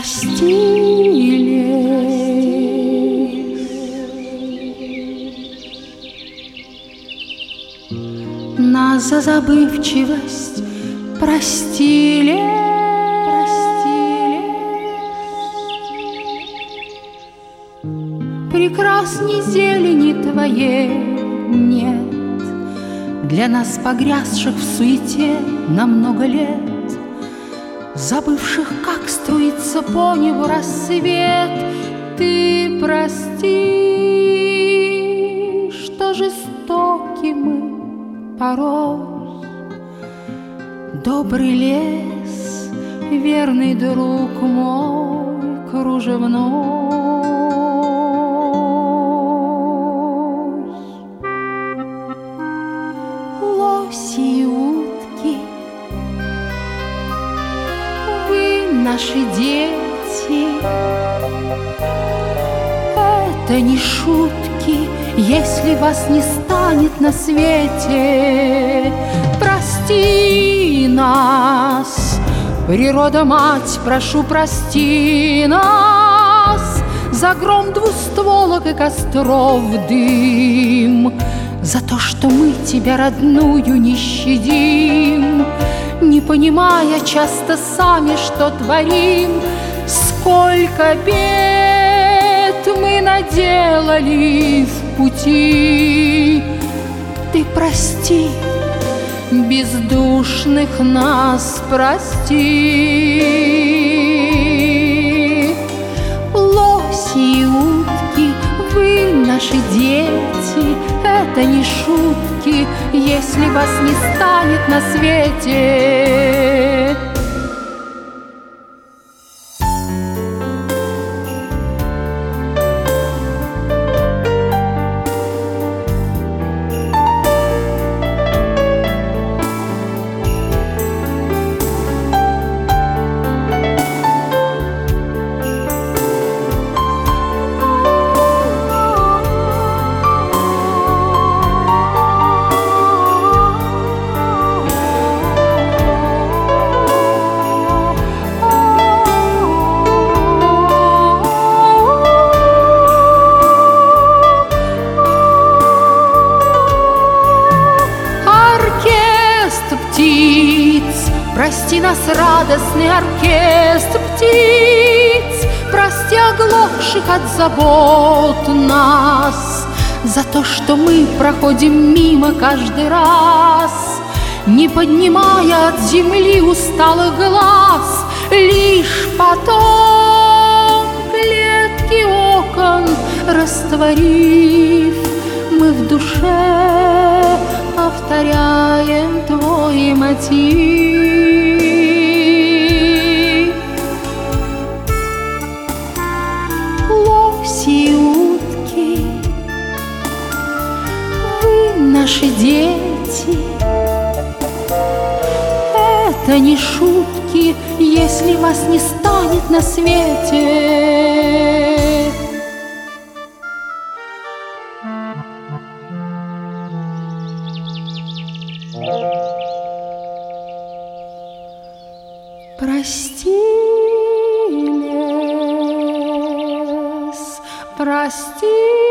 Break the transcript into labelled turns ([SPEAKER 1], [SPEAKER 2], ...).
[SPEAKER 1] Нас за забывчивость простили. Прекрасней зелени твоей нет для нас, погрязших в суете на много лет, забывших, как струится по небу рассвет. Ты прости, что жестоки мы порой. Добрый лес, верный друг мой кружевной. Лоси и утки, вы наши дети. Это не шутки, если вас не станет на свете. Прости нас, природа-мать, прошу, прости нас за гром двустволок и костров дым, за то, что мы тебя, родную, не щадим, не понимая часто сами, что творим. Сколько бед мы наделали в пути. Ты прости, бездушных нас прости. Лоси и утки, вы наши дети. Это не шутки, если вас не станет на свете. Прости нас, радостный оркестр птиц, прости оглохших от забот нас, за то, что мы проходим мимо каждый раз, не поднимая от земли усталых глаз. Лишь потом, клетки окон растворив, мы в душе повторяем твой мотив. Лоси и утки, вы наши дети. Это не шутки, если вас не станет на свете. Прости, лес, прости.